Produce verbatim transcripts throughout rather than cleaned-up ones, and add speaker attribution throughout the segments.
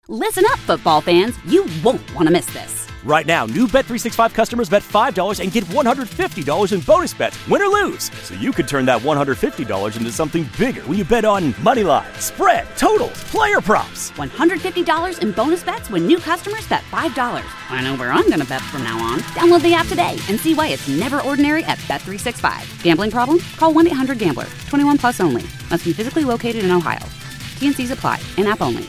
Speaker 1: Listen up, football fans. You won't want to miss this.
Speaker 2: Right now, new Bet three sixty-five customers bet five dollars and get one hundred fifty dollars in bonus bets, win or lose. So you could turn that one hundred fifty dollars into something bigger when you bet on money line, spread, totals, player props.
Speaker 1: one hundred fifty dollars in bonus bets when new customers bet five dollars. I know where I'm going to bet from now on. Download the app today and see why it's never ordinary at Bet three sixty-five. Gambling problem? Call one eight hundred gambler. twenty-one plus only. Must be physically located in Ohio. T N Cs apply. In-app only.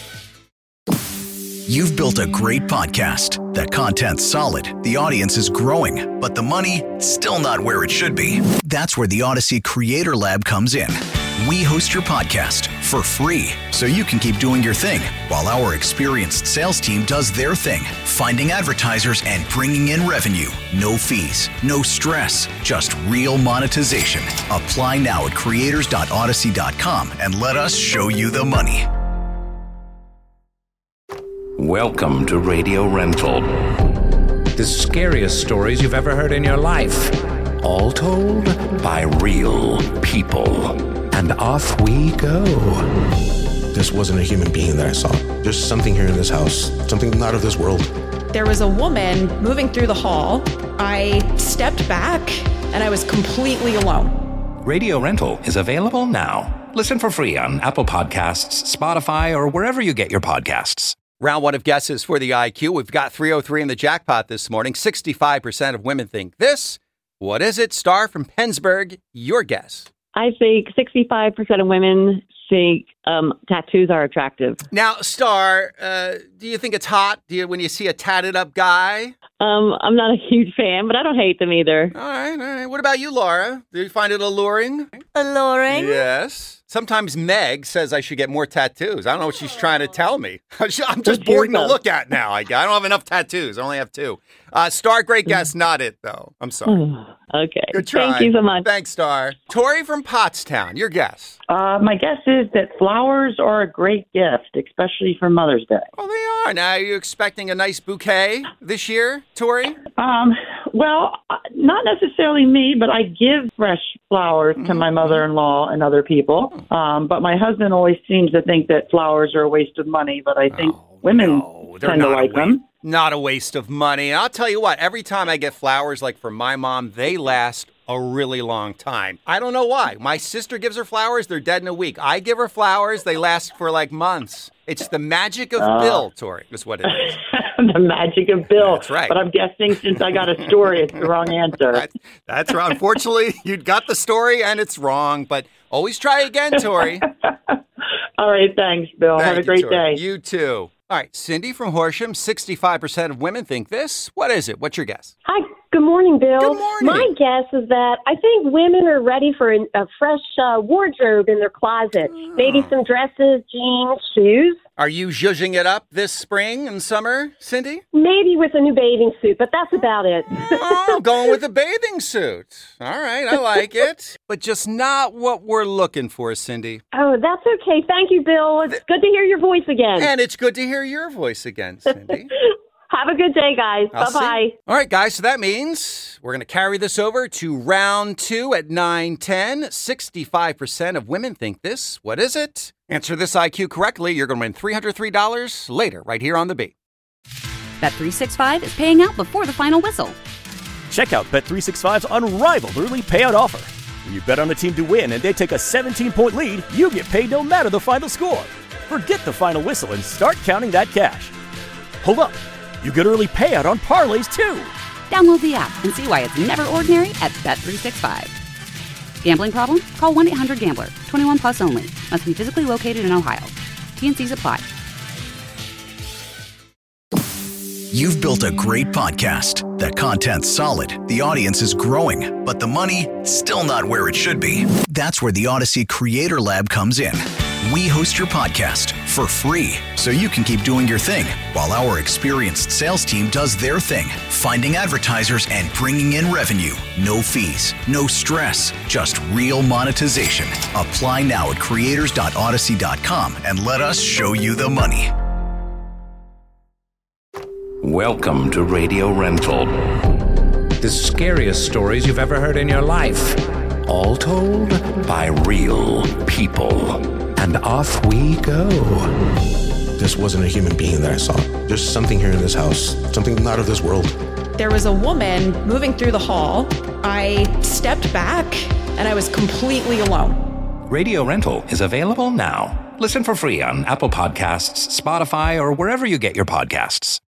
Speaker 3: You've built a great podcast. The content's solid, the audience is growing, but the money, still not where it should be. That's where the Odyssey Creator Lab comes in. We host your podcast for free, so you can keep doing your thing, while our experienced sales team does their thing, finding advertisers and bringing in revenue. No fees, no stress, just real monetization. Apply now at creators dot odyssey dot com and let us show you the money.
Speaker 4: Welcome to Radio Rental. The scariest stories you've ever heard in your life. All told by real people. And off we go.
Speaker 5: This wasn't a human being that I saw. There's something here in this house. Something not of this world.
Speaker 6: There was a woman moving through the hall. I stepped back and I was completely alone.
Speaker 4: Radio Rental is available now. Listen for free on Apple Podcasts, Spotify, or wherever you get your podcasts.
Speaker 7: Round one of guesses for the I Q. We've got three oh three in the jackpot this morning. sixty-five percent of women think this. What is it? Star from Pennsburg, your guess.
Speaker 8: I think sixty-five percent of women think um, tattoos are attractive.
Speaker 7: Now, Star, uh, do you think it's hot do you, when you see a tatted up guy?
Speaker 8: Um, I'm not a huge fan, but I don't hate them either.
Speaker 7: All right, all right. What about you, Laura? Do you find it alluring?
Speaker 9: Alluring?
Speaker 7: Yes. Sometimes Meg says I should get more tattoos. I don't know what she's trying to tell me. I'm just boring to look at now. I, I don't have enough tattoos. I only have two. Uh, Star, great guess. Not it, though. I'm sorry.
Speaker 8: Okay.
Speaker 7: Good try.
Speaker 8: Thank you so much.
Speaker 7: Thanks, Star. Tori from Pottstown, your guess.
Speaker 10: Uh, my guess is that flowers are a great gift, especially for Mother's Day.
Speaker 7: Oh, they are. Now, are you expecting a nice bouquet this year, Tori?
Speaker 10: Um, well, not necessarily me, but I give fresh flowers to my mother-in-law and other people. Um, but my husband always seems to think that flowers are a waste of money, but I think
Speaker 7: oh,
Speaker 10: women
Speaker 7: no,
Speaker 10: tend to like them.
Speaker 7: Not a waste of money. I'll tell you what, every time I get flowers, like from my mom, they last a really long time. I don't know why. My sister gives her flowers, they're dead in a week. I give her flowers, they last for like months. It's the magic of uh, Bill, Tori, is what it is.
Speaker 10: The magic of Bill.
Speaker 7: That's right.
Speaker 10: But I'm guessing since I got a story, it's the wrong answer.
Speaker 7: That's, that's wrong. Unfortunately, you got the story and it's wrong, but always try again, Tori.
Speaker 10: All right, thanks, Bill.
Speaker 7: Thank
Speaker 10: Have a
Speaker 7: you,
Speaker 10: great
Speaker 7: Tori.
Speaker 10: day.
Speaker 7: You too. All right, Cindy from Horsham, sixty-five percent of women think this. What is it? What's your guess?
Speaker 11: Hi, good morning, Bill.
Speaker 7: Good morning.
Speaker 11: My guess is that I think women are ready for a, a fresh uh, wardrobe in their closet. Oh. Maybe some dresses, jeans, shoes.
Speaker 7: Are you zhuzhing it up this spring and summer, Cindy?
Speaker 11: Maybe with a new bathing suit, but that's about it.
Speaker 7: Oh, going with a bathing suit. All right, I like it. But just not what we're looking for, Cindy.
Speaker 11: Oh, that's okay. Thank you, Bill. It's good to hear your voice again.
Speaker 7: And it's good to hear your voice again, Cindy.
Speaker 11: Have a good day, guys.
Speaker 7: I'll
Speaker 11: Bye-bye.
Speaker 7: See. All right, guys, so that means we're going to carry this over to round two at nine ten. sixty-five percent of women think this. What is it? Answer this I Q correctly. You're going to win three hundred three dollars later, right here on The Beat.
Speaker 1: Bet three sixty-five is paying out before the final whistle.
Speaker 2: Check out Bet three sixty-five's unrivaled early payout offer. When you bet on a team to win and they take a seventeen-point lead, you get paid no matter the final score. Forget the final whistle and start counting that cash. Hold up. You get early payout on parlays, too.
Speaker 1: Download the app and see why it's never ordinary at Bet three sixty-five. Gambling problem? Call one eight hundred gambler. twenty-one plus only. Must be physically located in Ohio. T N Cs apply.
Speaker 3: You've built a great podcast. The content's solid, the audience is growing, but the money, still not where it should be. That's where the Odyssey Creator Lab comes in. We host your podcast for free, so you can keep doing your thing, while our experienced sales team does their thing, finding advertisers and bringing in revenue. No fees, no stress, just real monetization. Apply now at creators dot odyssey dot com and let us show you the money.
Speaker 4: Welcome to Radio Rental. The scariest stories you've ever heard in your life. All told by real people. And off we go.
Speaker 5: this wasn't a human being that I saw. There's something here in this house, something not of this world.
Speaker 6: There was a woman moving through the hall. I stepped back and I was completely alone.
Speaker 4: Radio Rental is available now. Listen for free on Apple Podcasts, Spotify, or wherever you get your podcasts.